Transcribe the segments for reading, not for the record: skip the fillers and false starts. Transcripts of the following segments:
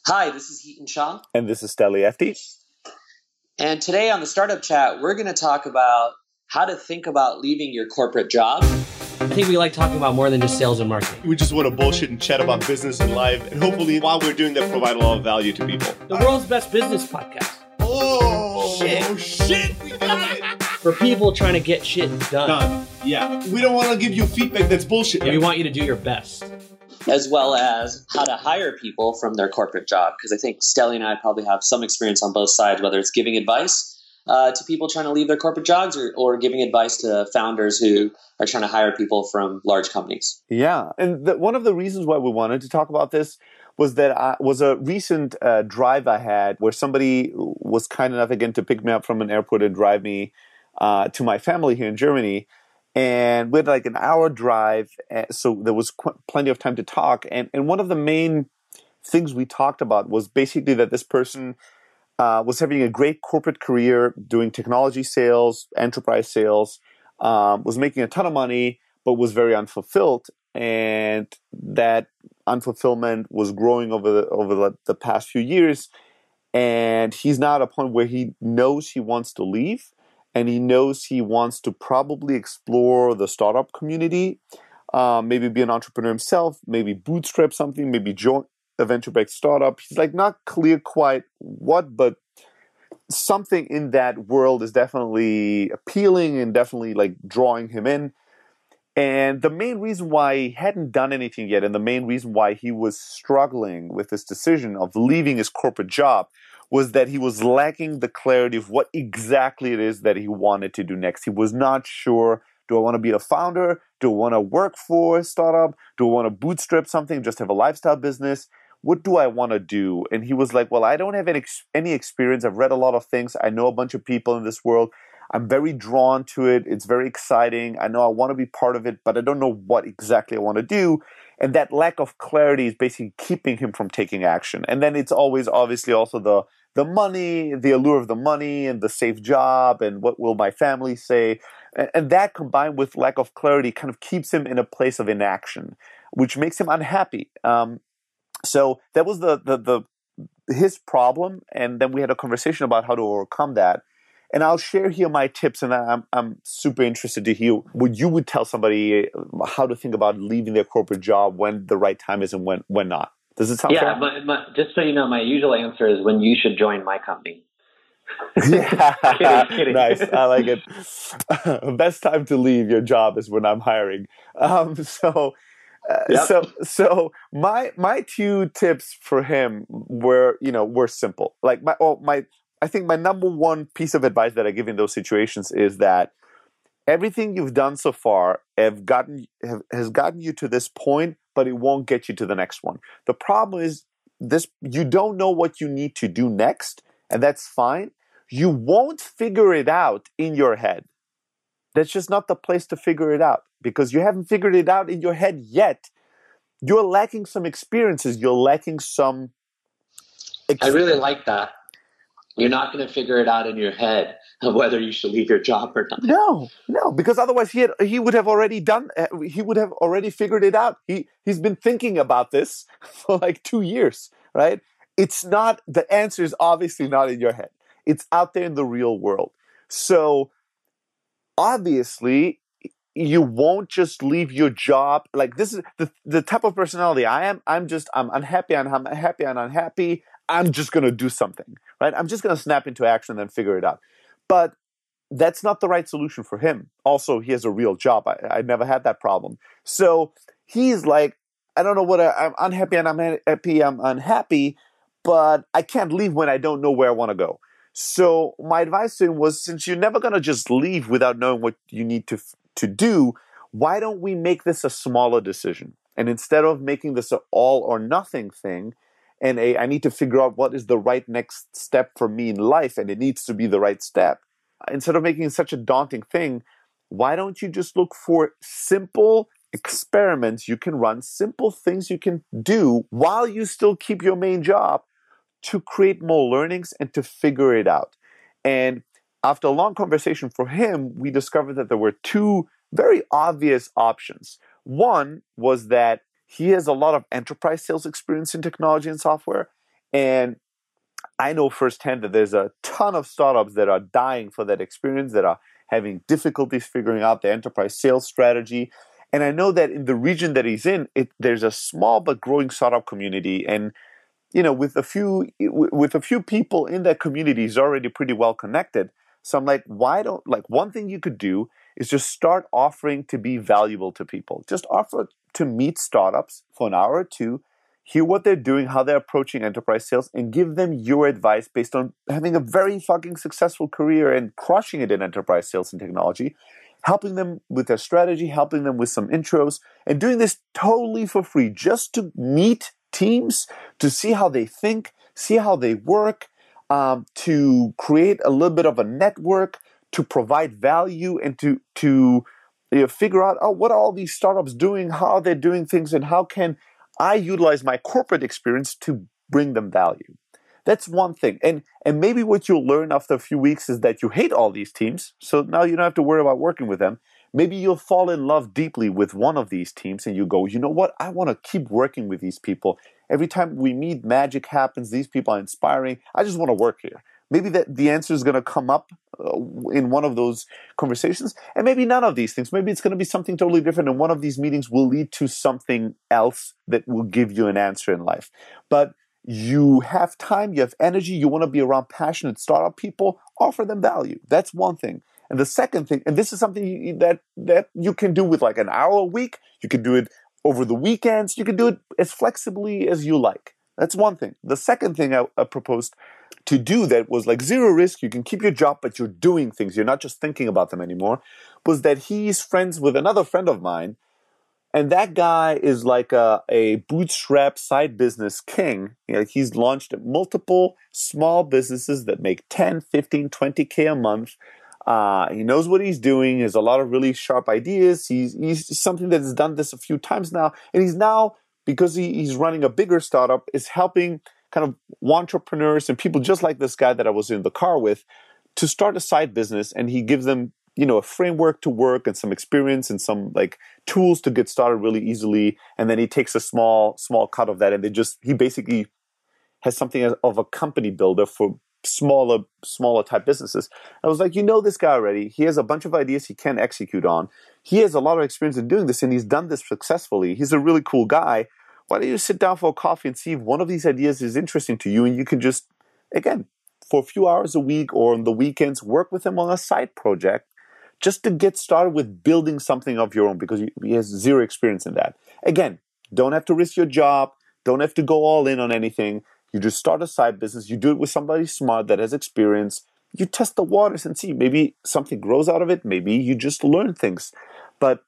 Hi, this is Heaton Shaw. And this is Steli Efti. And today on the Startup Chat, we're going to talk about how to think about leaving your corporate job. I think we like talking about more than just sales and marketing. We just want to bullshit and chat about business and life. And hopefully, while we're doing that, provide a lot of value to people. The world's best business podcast. Oh, shit. We got it. For people trying to get shit done. Yeah. We don't want to give you feedback that's bullshit. We want you to do your best. As well as how to hire people from their corporate job. Because I think Steli and I probably have some experience on both sides, whether it's giving advice to people trying to leave their corporate jobs or giving advice to founders who are trying to hire people from large companies. Yeah. And one of the reasons why we wanted to talk about this was that was a recent drive I had where somebody was kind enough again to pick me up from an airport and drive me to my family here in Germany. And we had like an hour drive, so there was plenty of time to talk. And one of the main things we talked about was basically that this person was having a great corporate career doing technology sales, enterprise sales, was making a ton of money, but was very unfulfilled. And that unfulfillment was growing over the past few years. And he's now at a point where he knows he wants to leave. And he knows he wants to probably explore the startup community, maybe be an entrepreneur himself, maybe bootstrap something, maybe join a venture-backed startup. He's like not clear quite what, but something in that world is definitely appealing and definitely like drawing him in. And the main reason why he hadn't done anything yet, and the main reason why he was struggling with this decision of leaving his corporate job, was that he was lacking the clarity of what exactly it is that he wanted to do next. He was not sure, do I want to be a founder? Do I want to work for a startup? Do I want to bootstrap something, just have a lifestyle business? What do I want to do? And he was like, well, I don't have any experience. I've read a lot of things. I know a bunch of people in this world. I'm very drawn to it. It's very exciting. I know I want to be part of it, but I don't know what exactly I want to do. And that lack of clarity is basically keeping him from taking action. And then it's always obviously also the money, the allure of the money and the safe job and what will my family say. And that combined with lack of clarity kind of keeps him in a place of inaction, which makes him unhappy. So that was his problem. And then we had a conversation about how to overcome that. And I'll share here my tips, and I'm super interested to hear what you would tell somebody how to think about leaving their corporate job, when the right time is and when not. Does it sound fair? Yeah, just so you know, my usual answer is when you should join my company. Yeah, kidding. Nice. I like it. Best time to leave your job is when I'm hiring. So my two tips for him were simple. Like I think my number one piece of advice that I give in those situations is that everything you've done so far has gotten you to this point, but it won't get you to the next one. The problem is you don't know what you need to do next, and that's fine. You won't figure it out in your head. That's just not the place to figure it out, because you haven't figured it out in your head yet. You're lacking some experiences. You're lacking some... I really like that. You're not going to figure it out in your head of whether you should leave your job or not. No, because otherwise he would have already figured it out. He's been thinking about this for like 2 years, right? The answer is obviously not in your head. It's out there in the real world. So obviously you won't just leave your job. Like, this is the type of personality I am. I'm unhappy and I'm happy and unhappy. I'm just going to do something, right? I'm just going to snap into action and then figure it out. But that's not the right solution for him. Also, he has a real job. I never had that problem. So he's like, I don't know I'm unhappy and I'm happy. I'm unhappy, but I can't leave when I don't know where I want to go. So my advice to him was, since you're never going to just leave without knowing what you need to do, why don't we make this a smaller decision? And instead of making this an all or nothing thing, and I need to figure out what is the right next step for me in life, and it needs to be the right step. Instead of making it such a daunting thing, why don't you just look for simple experiments you can run, simple things you can do while you still keep your main job to create more learnings and to figure it out. And after a long conversation for him, we discovered that there were two very obvious options. One was that he has a lot of enterprise sales experience in technology and software, And I know firsthand that there's a ton of startups that are dying for that experience, that are having difficulties figuring out the enterprise sales strategy. And I know that in the region that he's in, there's a small but growing startup community. And with a few people in that community, he's already pretty well connected. So I'm like, one thing you could do is just start offering to be valuable to people. Just offer to meet startups for an hour or two, hear what they're doing, how they're approaching enterprise sales, and give them your advice based on having a very fucking successful career and crushing it in enterprise sales and technology, helping them with their strategy, helping them with some intros, and doing this totally for free just to meet teams, to see how they think, see how they work, to create a little bit of a network, to provide value, and to figure out, what are all these startups doing, how they're doing things, and how can I utilize my corporate experience to bring them value. That's one thing. And maybe what you'll learn after a few weeks is that you hate all these teams, so now you don't have to worry about working with them. Maybe you'll fall in love deeply with one of these teams and you go, you know what? I want to keep working with these people. Every time we meet, magic happens. These people are inspiring. I just want to work here. Maybe the answer is going to come up in one of those conversations, and maybe none of these things. Maybe it's going to be something totally different, and one of these meetings will lead to something else that will give you an answer in life. But you have time, you have energy, you want to be around passionate startup people, offer them value. That's one thing. And the second thing, and this is something that you can do with like an hour a week, you can do it over the weekends, you can do it as flexibly as you like. That's one thing. The second thing I proposed to do that was like zero risk, you can keep your job, but you're doing things, you're not just thinking about them anymore, was that he's friends with another friend of mine, and that guy is like a bootstrap side business king. He's launched multiple small businesses that make 10, 15, 20K a month. He knows what he's doing. He has a lot of really sharp ideas. He's something that has done this a few times now. And he's now, because he's running a bigger startup, is helping kind of entrepreneurs and people just like this guy that I was in the car with to start a side business. And he gives them, a framework to work and some experience and some like tools to get started really easily. And then he takes a small cut of that. And he basically has something of a company builder for smaller type businesses. I was like, this guy already. He has a bunch of ideas he can execute on. He has a lot of experience in doing this, and he's done this successfully. He's a really cool guy. Why don't you sit down for a coffee and see if one of these ideas is interesting to you, and you can just, again, for a few hours a week or on the weekends, work with him on a side project just to get started with building something of your own, because he has zero experience in that. Again, don't have to risk your job, don't have to go all in on anything. You just start a side business. You do it with somebody smart that has experience. You test the waters and see. Maybe something grows out of it. Maybe you just learn things. But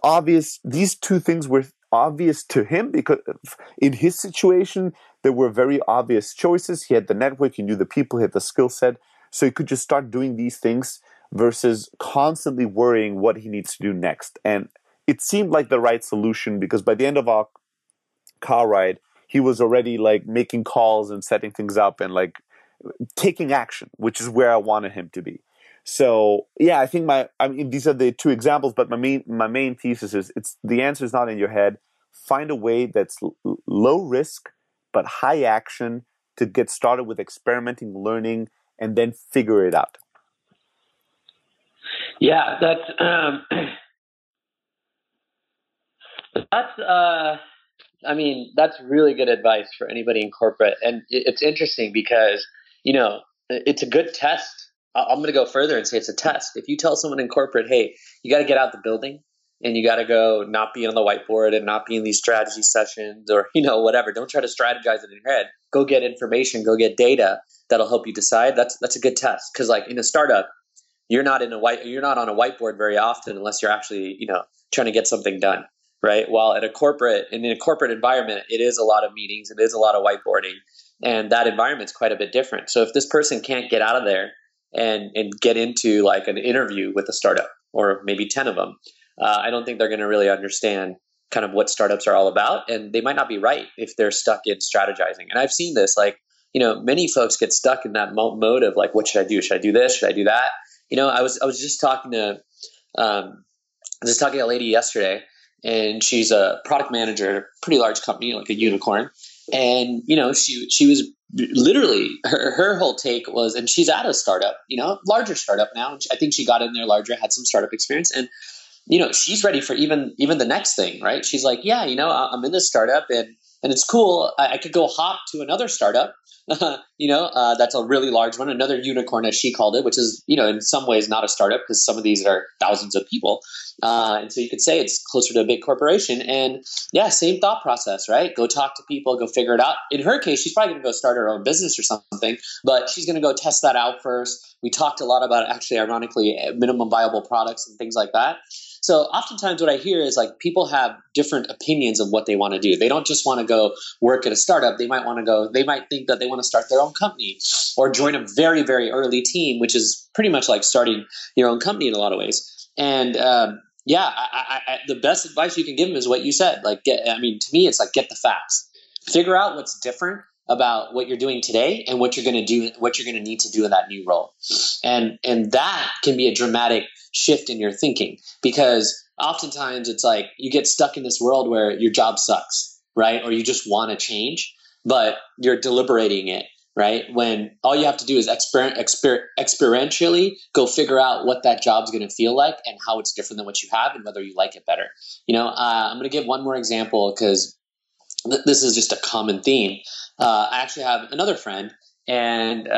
these two things were obvious to him because in his situation, there were very obvious choices. He had the network. He knew the people. He had the skill set. So he could just start doing these things versus constantly worrying what he needs to do next. And it seemed like the right solution because by the end of our car ride, he was already like making calls and setting things up and like taking action, which is where I wanted him to be. So yeah, I think these are the two examples, but my main thesis is the answer is not in your head. Find a way that's low risk but high action to get started with experimenting, learning, and then figure it out. Yeah, that's really good advice for anybody in corporate. And it's interesting because, it's a good test. I'm going to go further and say it's a test. If you tell someone in corporate, hey, you got to get out the building and you got to go not be on the whiteboard and not be in these strategy sessions or, whatever. Don't try to strategize it in your head. Go get information, go get data that'll help you decide. That's a good test. Because like in a startup, you're not on a whiteboard very often unless you're actually, trying to get something done. Right. While in a corporate environment, it is a lot of meetings. It is a lot of whiteboarding. And that environment's quite a bit different. So if this person can't get out of there and get into like an interview with a startup or maybe 10 of them, I don't think they're going to really understand kind of what startups are all about. And they might not be right if they're stuck in strategizing. And I've seen this, like, many folks get stuck in that mode of like, what should I do? Should I do this? Should I do that? I was just talking to a lady yesterday, and she's a product manager at a pretty large company, like a unicorn. And she was literally her whole take was, and she's at a startup, larger startup now. I think she got in there larger, had some startup experience, and she's ready for even the next thing, right? She's like, yeah, I'm in this startup, and it's cool. I could go hop to another startup, that's a really large one, another unicorn, as she called it, which is, in some ways not a startup because some of these are thousands of people. And so you could say it's closer to a big corporation. And yeah, same thought process, right? Go talk to people, go figure it out. In her case, she's probably going to go start her own business or something, but she's going to go test that out first. We talked a lot about, actually, ironically, minimum viable products and things like that. So oftentimes what I hear is like people have different opinions of what they want to do. They don't just want to go work at a startup. They might think that they want to start their own company or join a very, very early team, which is pretty much like starting your own company in a lot of ways. And the best advice you can give them is what you said. To me, it's like, get the facts, figure out what's different about what you're doing today and what you're going to do, what you're going to need to do in that new role. And that can be a dramatic shift in your thinking, because oftentimes it's like you get stuck in this world where your job sucks, right? Or you just want to change, but you're deliberating it, right? When all you have to do is experientially go figure out what that job's going to feel like and how it's different than what you have and whether you like it better. I'm going to give one more example because this is just a common theme. I actually have another friend, and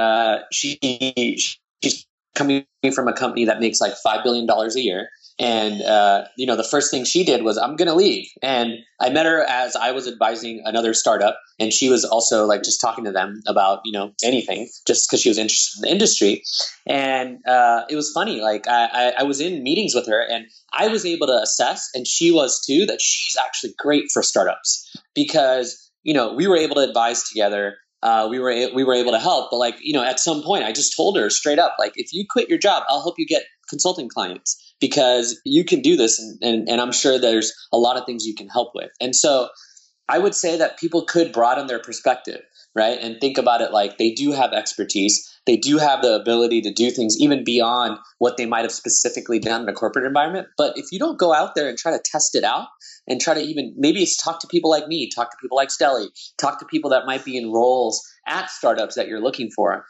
she's coming from a company that makes like $5 billion a year. And, the first thing she did was, I'm going to leave. And I met her as I was advising another startup. And she was also like just talking to them about, anything, just because she was interested in the industry. And it was funny. Like I was in meetings with her and I was able to assess, and she was too, that she's actually great for startups because, we were able to advise together. We were able to help, but at some point I just told her straight up, like, if you quit your job, I'll help you get consulting clients because you can do this. And I'm sure there's a lot of things you can help with. And so I would say that people could broaden their perspective, right? And think about it like they do have expertise. They do have the ability to do things even beyond what they might have specifically done in a corporate environment. But if you don't go out there and try to test it out and try to even maybe talk to people like me, talk to people like Stelly, talk to people that might be in roles at startups that you're looking for,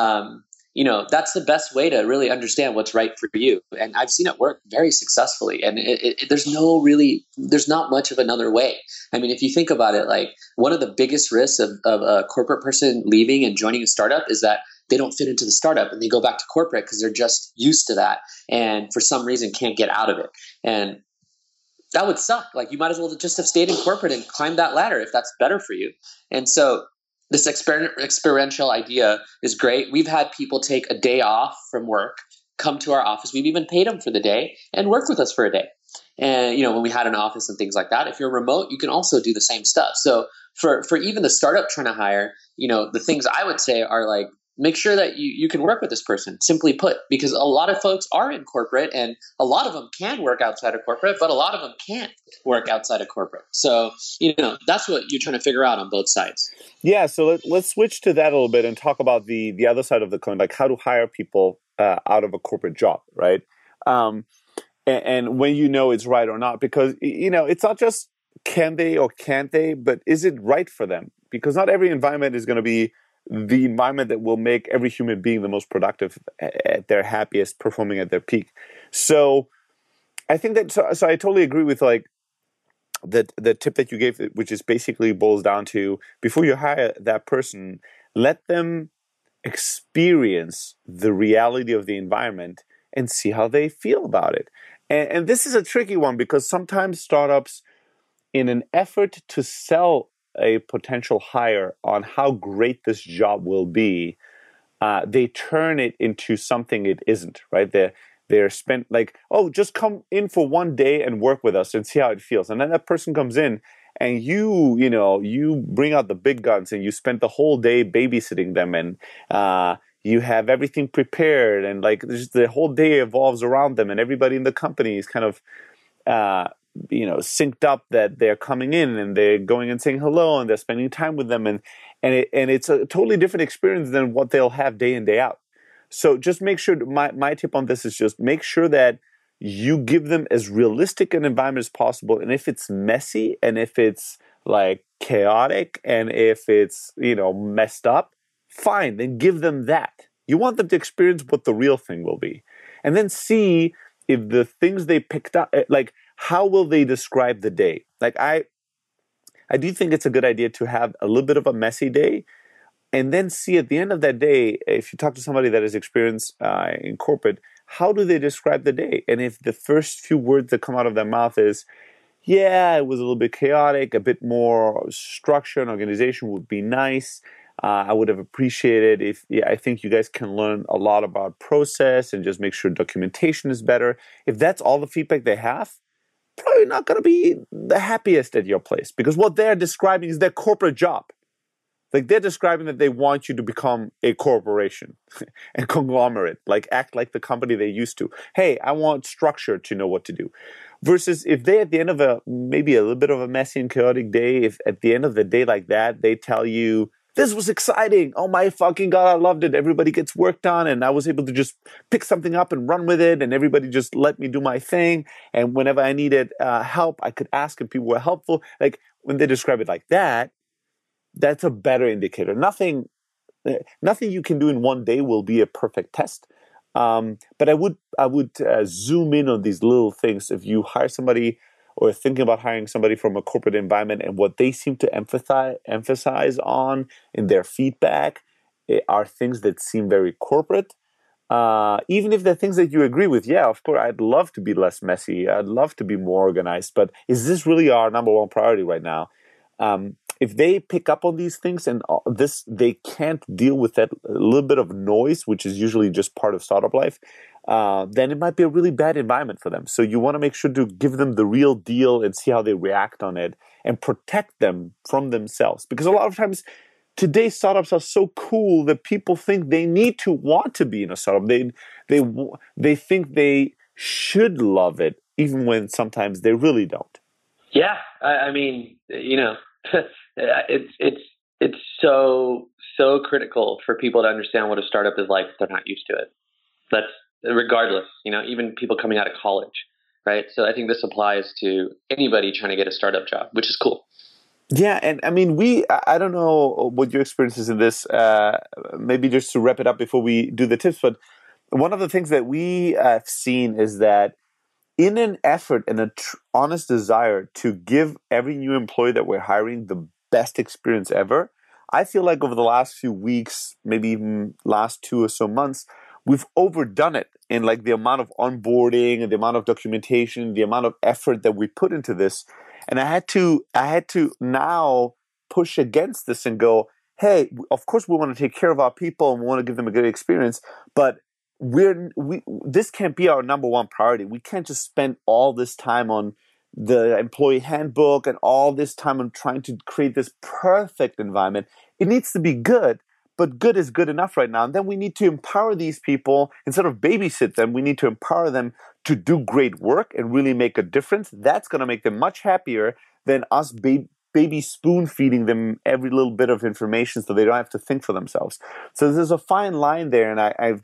that's the best way to really understand what's right for you. And I've seen it work very successfully. And there's not much of another way. I mean, if you think about it, like one of the biggest risks of a corporate person leaving and joining a startup is that they don't fit into the startup and they go back to corporate because they're just used to that. And for some reason can't get out of it. And that would suck. Like you might as well just have stayed in corporate and climbed that ladder if that's better for you. And so this experiential idea is great. We've had people take a day off from work, come to our office. We've even paid them for the day and work with us for a day. And, when we had an office and things like that, if you're remote, you can also do the same stuff. So for even the startup trying to hire, the things I would say are like, make sure that you can work with this person, simply put, because a lot of folks are in corporate and a lot of them can work outside of corporate, but a lot of them can't work outside of corporate. So, that's what you're trying to figure out on both sides. Yeah. So let's switch to that a little bit and talk about the other side of the coin, like how to hire people out of a corporate job, right? And when it's right or not, because, it's not just can they or can't they, but is it right for them? Because not every environment is going to be the environment that will make every human being the most productive, at their happiest, performing at their peak. So I think that, so I totally agree with like the tip that you gave, which is basically boils down to, before you hire that person, let them experience the reality of the environment and see how they feel about it. And this is a tricky one because sometimes startups, in an effort to sell a potential hire on how great this job will be, they turn it into something it isn't, right? They're spent like, oh, just come in for one day and work with us and see how it feels. And then that person comes in and you bring out the big guns and you spend the whole day babysitting them and you have everything prepared and like the whole day evolves around them and everybody in the company is kind of synced up that they're coming in and they're going and saying hello and they're spending time with them and it's a totally different experience than what they'll have day in, day out. So just make sure, my tip on this is just make sure that you give them as realistic an environment as possible. And if it's messy and if it's like chaotic and if it's, messed up, fine, then give them that. You want them to experience what the real thing will be. And then see if the things they picked up, like, how will they describe the day? Like, I do think it's a good idea to have a little bit of a messy day and then see at the end of that day, if you talk to somebody that has experience in corporate, how do they describe the day? And if the first few words that come out of their mouth is, yeah, it was a little bit chaotic, a bit more structure and organization would be nice. I would have appreciated if, I think you guys can learn a lot about process and just make sure documentation is better. If that's all the feedback they have, probably not going to be the happiest at your place because what they're describing is their corporate job. Like they're describing that they want you to become a corporation, a conglomerate, like act like the company they used to. Hey, I want structure to know what to do. Versus if they, at the end of maybe a little bit of a messy and chaotic day, if at the end of the day like that, they tell you, this was exciting. Oh my fucking God, I loved it. Everybody gets work done and I was able to just pick something up and run with it and everybody just let me do my thing. And whenever I needed help, I could ask and people were helpful. Like when they describe it like that, that's a better indicator. Nothing you can do in one day will be a perfect test. But I would zoom in on these little things. If you hire somebody or thinking about hiring somebody from a corporate environment and what they seem to emphasize on in their feedback are things that seem very corporate. Even if they're things that you agree with, yeah, of course, I'd love to be less messy. I'd love to be more organized. But is this really our number one priority right now? If they pick up on these things and they can't deal with that little bit of noise, which is usually just part of startup life, then it might be a really bad environment for them. So you want to make sure to give them the real deal and see how they react on it and protect them from themselves. Because a lot of times today's startups are so cool that people think they need to want to be in a startup. They think they should love it, even when sometimes they really don't. Yeah, I mean, it's so critical for people to understand what a startup is like if they're not used to it. That's regardless, even people coming out of college, right? So I think this applies to anybody trying to get a startup job, which is cool. Yeah, and I mean, I don't know what your experience is in this, maybe just to wrap it up before we do the tips, but one of the things that we have seen is that in an effort and an honest desire to give every new employee that we're hiring the best experience ever, I feel like over the last few weeks, maybe even last 2 or so months, we've overdone it in like the amount of onboarding and the amount of documentation, the amount of effort that we put into this. And I had to now push against this and go, hey, of course we want to take care of our people and we want to give them a good experience, but this can't be our number one priority. We can't just spend all this time on the employee handbook and all this time on trying to create this perfect environment. It needs to be good, but good is good enough right now. And then we need to empower these people instead of babysit them. We need to empower them to do great work and really make a difference. That's going to make them much happier than us baby spoon feeding them every little bit of information so they don't have to think for themselves. So there's a fine line there, and I've